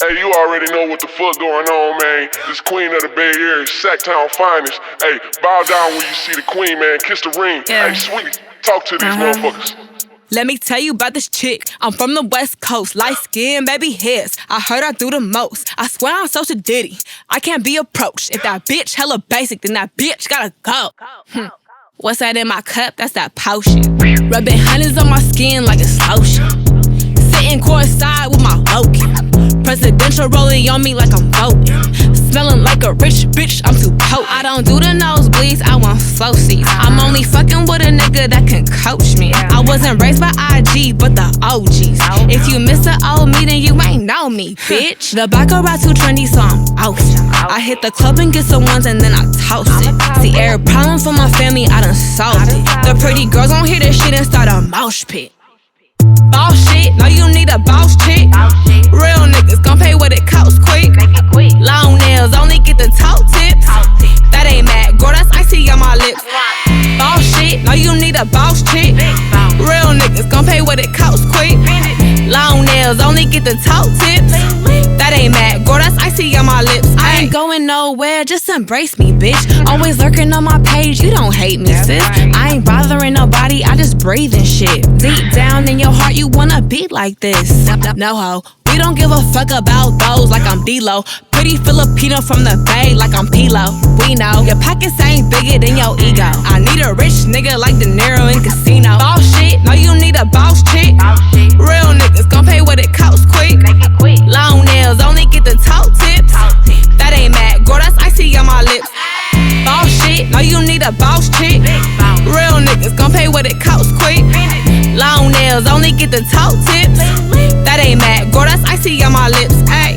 Hey, you already know what the fuck going on, man. This queen of the Bay Area, Sacktown finest. Hey, bow down when you see the queen, man. Kiss the ring. Yeah. Hey, sweetie, talk to these motherfuckers. Let me tell you about this chick. I'm from the West Coast, light skin, baby hairs. I heard I do the most. I swear I'm social ditty. I can't be approached. If that bitch hella basic, then that bitch gotta go. What's that in my cup? That's that potion. Rubbing hundreds on my skin like it's lotion. Sitting courtside with my Loki. Presidential rolling on me like I'm voting. Smelling like a rich bitch, I'm too potent. I don't do the nosebleeds, I want flow seats. I'm only fucking with a nigga that can coach me. I wasn't raised by IG, but the OGs. If you miss the old me, then you ain't know me, bitch. The Baccarat too trendy, so I'm out. I hit the club and get some ones and then I toast it. See, every problem for my family, I done solved it. The pretty girls gon' hear this shit and start a mosh pit. Boss shit, no you need a boss chick. Real niggas gon' pay what it costs quick. Long nails, only get the toe tips. That ain't mad, girl, that's icy on my lips. Boss shit, no you need a boss chick. Real niggas gon' pay what it costs quick. Long nails, only get the toe tips. That ain't mad, girl, that's icy on my lips. I ain't going nowhere, just embrace me, bitch. Always lurking on my page, you don't hate me, sis. I ain't bothering nobody, I just breathe and shit. Deep down in your heart, you wanna be like this. No ho, we don't give a fuck about those like I'm D-Lo. Pretty Filipino from the Bay like I'm Pilo. We know, your pockets ain't bigger than your ego. I need a rich nigga like De Niro in Casino. Boss shit, no you need a boss chick. Real niggas gon' pay what it costs quick. Long nails, only get the toe tips. That ain't mad, girl, that's icy on my lips. Boss shit, no you need a boss chick. Real niggas gon' pay what it costs quick. Long nails, only get the toe tips. That ain't mad, girl, that's icy on my lips. Ay.